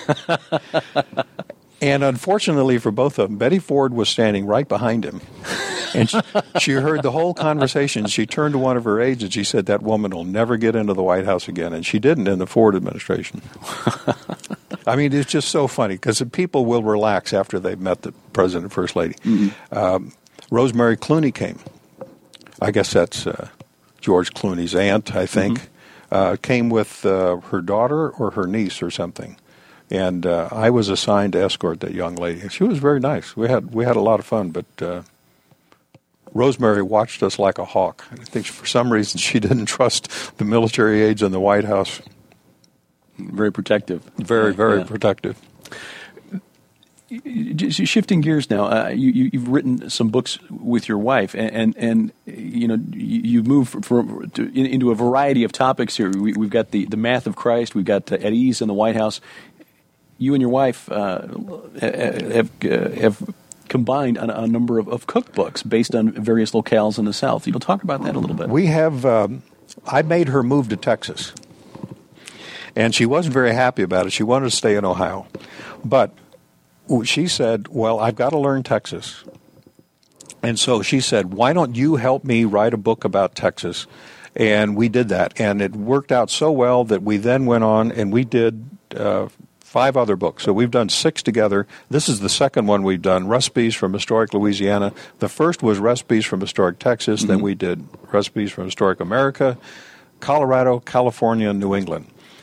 And unfortunately for both of them, Betty Ford was standing right behind him. And she, she heard the whole conversation. She turned to one of her aides and she said, that woman will never get into the White House again. And she didn't in the Ford administration. I mean, it's just so funny because people will relax after they've met the president and first lady. Mm-hmm. Um, Rosemary Clooney came. I guess that's uh, George Clooney's aunt, I think. Mm-hmm. Uh, came with uh, her daughter or her niece or something. And uh, I was assigned to escort that young lady. She was very nice. We had we had a lot of fun, but uh, Rosemary watched us like a hawk. I think for some reason she didn't trust the military aides in the White House. Very protective. Very, very yeah. protective. Shifting gears now, uh, you, you've written some books with your wife, and and, and you know you've moved from, from to, in, into a variety of topics here. We, we've got the, the Math of Christ. We've got uh, At Ease in the White House. You and your wife uh, have uh, have combined on a number of, of cookbooks based on various locales in the South. You'll talk about that a little bit. We have. Um, I made her move to Texas, and she wasn't very happy about it. She wanted to stay in Ohio, but she said, "Well, I've got to learn Texas." And so she said, "Why don't you help me write a book about Texas?" And we did that, and it worked out so well that we then went on and we did uh, five other books. So we've done six together. This is the second one we've done, Recipes from Historic Louisiana. The first was Recipes from Historic Texas. Mm-hmm. Then we did Recipes from Historic America, Colorado, California, and New England.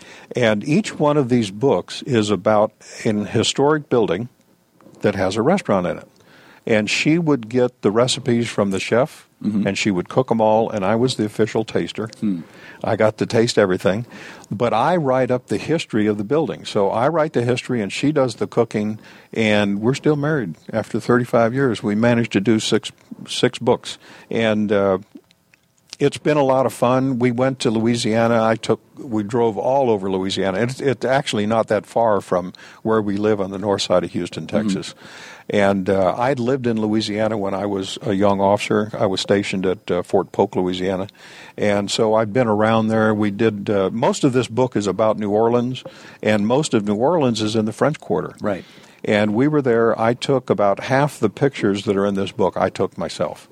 And each one of these books is about an historic building that has a restaurant in it. And she would get the recipes from the chef, mm-hmm. and she would cook them all, and I was the official taster. Hmm. I got to taste everything. But I write up the history of the building. So I write the history, and she does the cooking, and we're still married after thirty-five years. We managed to do six six books. And uh, it's been a lot of fun. We went to Louisiana. I took, we drove all over Louisiana. It's, it's actually not that far from where we live on the north side of Houston, Texas. Mm-hmm. And uh, I'd lived in Louisiana when I was a young officer. I was stationed at uh, Fort Polk, Louisiana. And so I've been around there. We did, uh, most of this book is about New Orleans, and most of New Orleans is in the French Quarter. Right. And we were there. I took about half the pictures that are in this book, I took myself.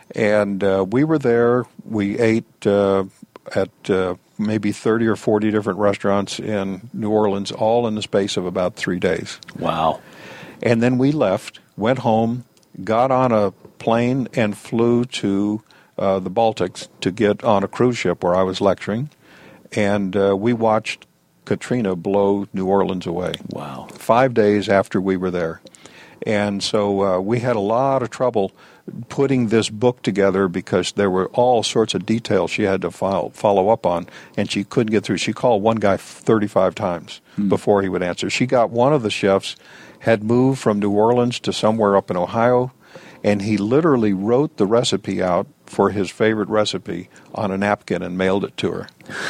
And uh, we were there. We ate uh, at uh, maybe thirty or forty different restaurants in New Orleans, all in the space of about three days. Wow. And then we left, went home, got on a plane, and flew to uh, the Baltics to get on a cruise ship where I was lecturing. And uh, we watched Katrina blow New Orleans away. Wow. Five days after we were there. And so uh, we had a lot of trouble putting this book together because there were all sorts of details she had to file, follow up on, and she couldn't get through. She called one guy thirty-five times hmm. before he would answer. She got one of the chefs had moved from New Orleans to somewhere up in Ohio, and he literally wrote the recipe out for his favorite recipe on a napkin and mailed it to her.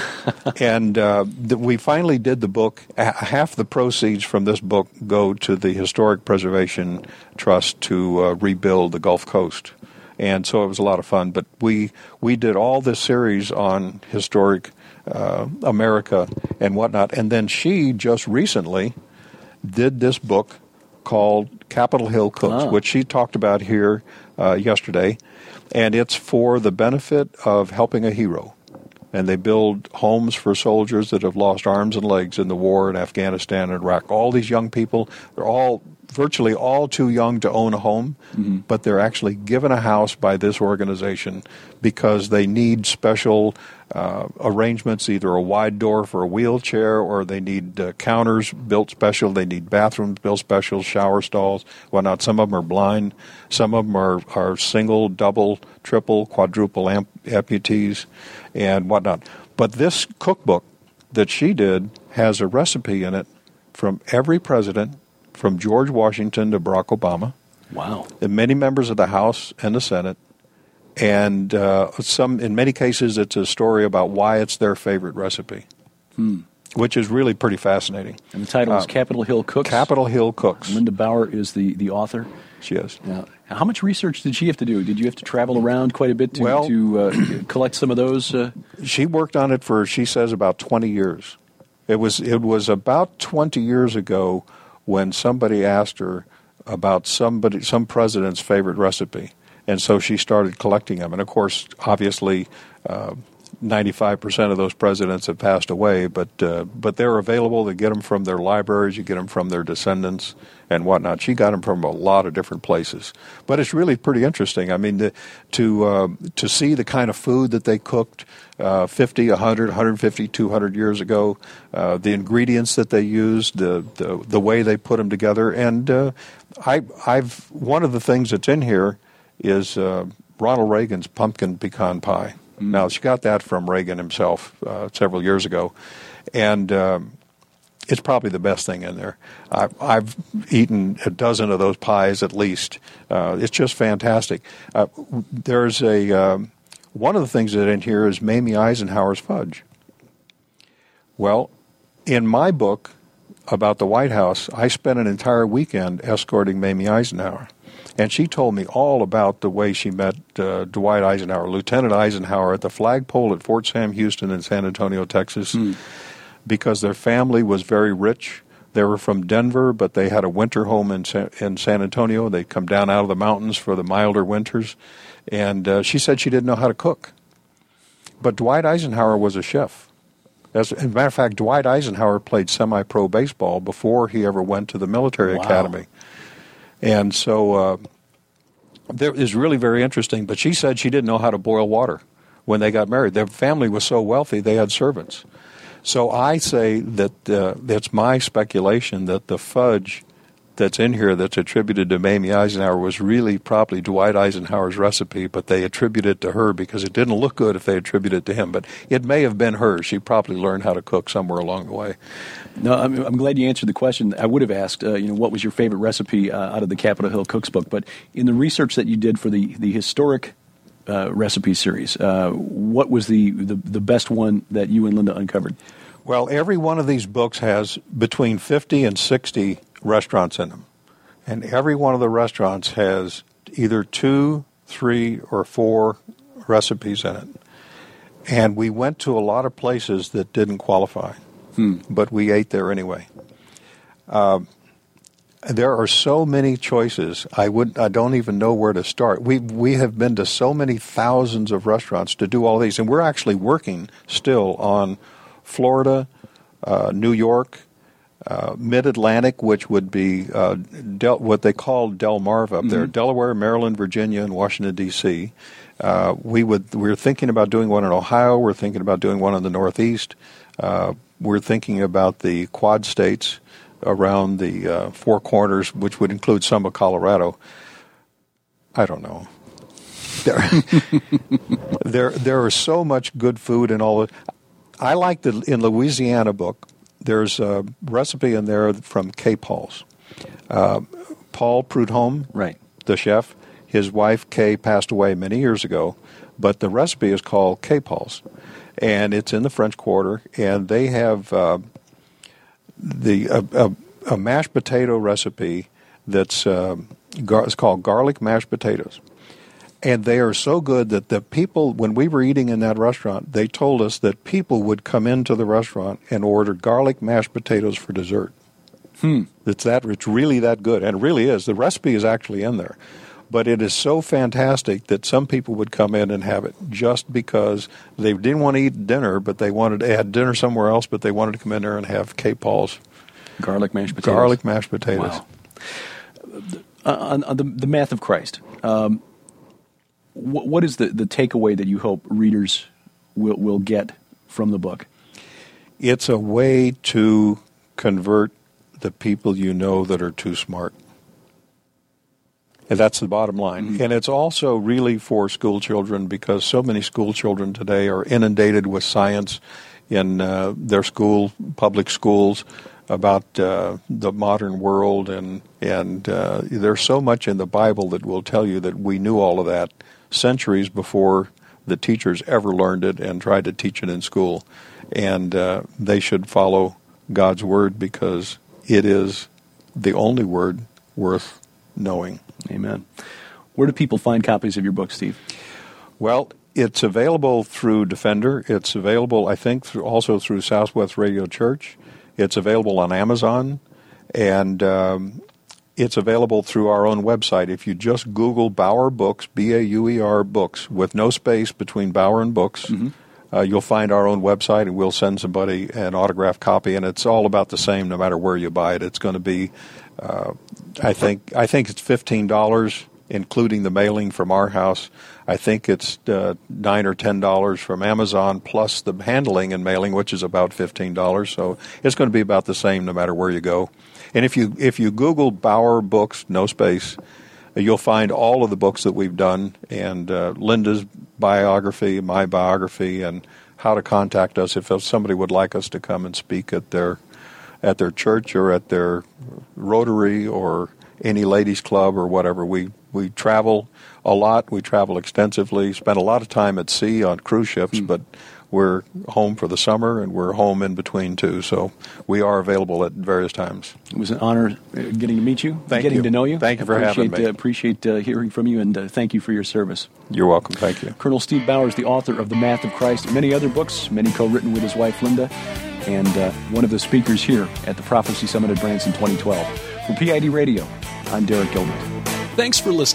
And uh, th- we finally did the book. A- half the proceeds from this book go to the Historic Preservation Trust to uh, rebuild the Gulf Coast. And so it was a lot of fun. But we, we did all this series on historic uh, America and whatnot. And then she just recently did this book called Capitol Hill Cooks, oh. which she talked about here uh, yesterday. And it's for the benefit of helping a hero. And they build homes for soldiers that have lost arms and legs in the war in Afghanistan and Iraq. All these young people, they're all virtually all too young to own a home, mm-hmm. but they're actually given a house by this organization because they need special uh, arrangements, either a wide door for a wheelchair, or they need uh, counters built special, they need bathrooms built special, shower stalls, whatnot. Some of them are blind. Some of them are, are single, double, triple, quadruple amp- amputees and whatnot. But this cookbook that she did has a recipe in it from every president, from George Washington to Barack Obama. Wow. And many members of the House and the Senate. And uh, some, in many cases, it's a story about why it's their favorite recipe, hmm. which is really pretty fascinating. And the title is uh, Capitol Hill Cooks? Capitol Hill Cooks. Linda Bauer is the, the author. She is. Now, how much research did she have to do? Did you have to travel around quite a bit to, well, to uh, collect some of those? Uh... She worked on it for, she says, about twenty years. It was It was about twenty years ago when somebody asked her about somebody, some president's favorite recipe. And so she started collecting them. And, of course, obviously, uh, ninety-five percent of those presidents have passed away, but uh, but they're available. They get them from their libraries. You get them from their descendants and whatnot. She got them from a lot of different places. But it's really pretty interesting. I mean, the, to uh, to see the kind of food that they cooked uh, fifty, one hundred, one hundred fifty, two hundred years ago, uh, the ingredients that they used, the, the, the way they put them together. And uh, I, I've one of the things that's in here is uh, Ronald Reagan's pumpkin pecan pie. Mm. Now, she got that from Reagan himself uh, several years ago, and um, it's probably the best thing in there. I, I've eaten a dozen of those pies at least. Uh, it's just fantastic. Uh, there's a um, one of the things that in here is Mamie Eisenhower's fudge. Well, in my book about the White House, I spent an entire weekend escorting Mamie Eisenhower. And she told me all about the way she met uh, Dwight Eisenhower, Lieutenant Eisenhower, at the flagpole at Fort Sam Houston in San Antonio, Texas, mm. because their family was very rich. They were from Denver, but they had a winter home in San, in San Antonio. They'd come down out of the mountains for the milder winters. And uh, she said she didn't know how to cook. but Dwight Eisenhower was a chef. As, as a matter of fact, Dwight Eisenhower played semi-pro baseball before he ever went to the military wow. academy. And so uh, it was really very interesting. But she said she didn't know how to boil water when they got married. Their family was so wealthy, they had servants. So I say that uh, it's my speculation that the fudge that's in here that's attributed to Mamie Eisenhower was really probably Dwight Eisenhower's recipe, but they attribute it to her because it didn't look good if they attribute it to him. But it may have been hers. She probably learned how to cook somewhere along the way. No, I'm, I'm glad you answered the question. I would have asked, uh, you know, what was your favorite recipe uh, out of the Capitol Hill Cooks book? But in the research that you did for the, the historic uh, recipe series, uh, what was the, the, the best one that you and Linda uncovered? Well, every one of these books has between fifty and sixty restaurants in them. And every one of the restaurants has either two, three, or four recipes in it. And we went to a lot of places that didn't qualify, hmm. but we ate there anyway. Uh, there are so many choices. I would I don't even know where to start. We we have been to so many thousands of restaurants to do all these, and we're actually working still on Florida, uh, New York, uh, Mid-Atlantic, which would be uh, Del- what they call Delmarva up mm-hmm. there, Delaware, Maryland, Virginia, and Washington, D C Uh, we would we're thinking about doing one in Ohio. We're thinking about doing one in the Northeast. Uh, we're thinking about the Quad States around the uh, Four Corners, which would include some of Colorado. I don't know. There, there, there is so much good food and all. I like the in Louisiana book. There's a recipe in there from Kay Paul's. Uh, Paul Prudhomme, right, the chef. His wife Kay passed away many years ago, but the recipe is called Kay Paul's, and it's in the French Quarter. And they have uh, the a, a, a mashed potato recipe that's uh, gar- it's called garlic mashed potatoes. And they are so good that the people, when we were eating in that restaurant, they told us that people would come into the restaurant and order garlic mashed potatoes for dessert. Hmm. It's that, it's really that good. And it really is. The recipe is actually in there. But it is so fantastic that some people would come in and have it just because they didn't want to eat dinner, but they wanted to add dinner somewhere else, but they wanted to come in there and have Kay Paul's garlic mashed potatoes. Garlic mashed potatoes. Wow. Uh, on, on the, the Math of Christ, um, what is the, the takeaway that you hope readers will, will get from the book? It's a way to convert the people you know that are too smart. And that's the bottom line. Mm-hmm. And it's also really for school children because so many school children today are inundated with science in uh, their school, public schools, about uh, the modern world. And, and uh, there's so much in the Bible that will tell you that we knew all of that centuries before the teachers ever learned it and tried to teach it in school. And uh, they should follow God's word because it is the only word worth knowing. Amen. Where do people find copies of your book, Steve? Well, it's available through Defender. It's available, I think, through, also through Southwest Radio Church. It's available on Amazon. And um, it's available through our own website. If you just Google Bauer Books, B A U E R Books, with no space between Bauer and Books, mm-hmm. uh, you'll find our own website, and we'll send somebody an autographed copy. And it's all about the same no matter where you buy it. It's going to be, uh, I think, I think it's fifteen dollars, including the mailing from our house. I think it's uh, nine or ten dollars from Amazon, plus the handling and mailing, which is about fifteen dollars. So it's going to be about the same no matter where you go. And if you if you Google Bauer Books, no space, you'll find all of the books that we've done, and uh, Linda's biography, my biography, and how to contact us if somebody would like us to come and speak at their at their church or at their Rotary or any ladies' club or whatever. We we travel a lot. We travel extensively. Spend a lot of time at sea on cruise ships, mm. but we're home for the summer, and we're home in between, too. So we are available at various times. It was an honor getting to meet you, thank getting you. to know you. Thank you for having me. I uh, appreciate uh, hearing from you, and uh, thank you for your service. You're welcome. Thank you. Colonel Steve Bauer is the author of The Math of Christ, many other books, many co-written with his wife, Linda, and uh, one of the speakers here at the Prophecy Summit at Branson twenty twelve. For P I D Radio, I'm Derek Gilbert. Thanks for listening.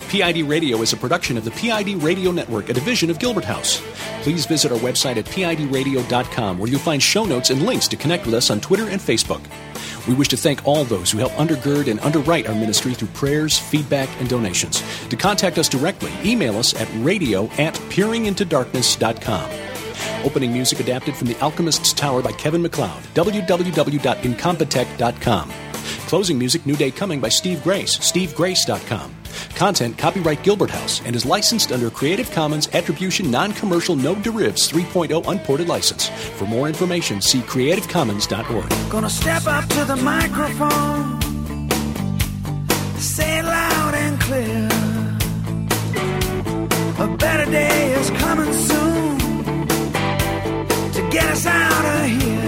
P I D Radio is a production of the P I D Radio Network, a division of Gilbert House. Please visit our website at P I D radio dot com, where you'll find show notes and links to connect with us on Twitter and Facebook. We wish to thank all those who help undergird and underwrite our ministry through prayers, feedback, and donations. To contact us directly, email us at radio at peering into darkness dot com. Opening music adapted from The Alchemist's Tower by Kevin MacLeod, w w w dot incompetech dot com. Closing music, New Day Coming by Steve Grace, steve grace dot com. Content copyright Gilbert House and is licensed under Creative Commons Attribution Non-Commercial No Derivatives three point oh Unported License. For more information, see creative commons dot org. Gonna step up to the microphone, say it loud and clear. A better day is coming soon to get us out of here.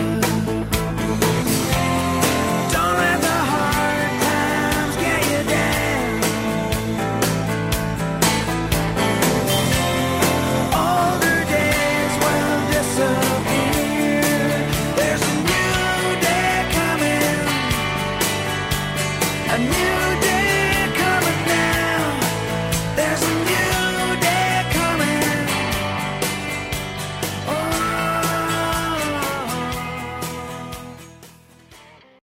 A new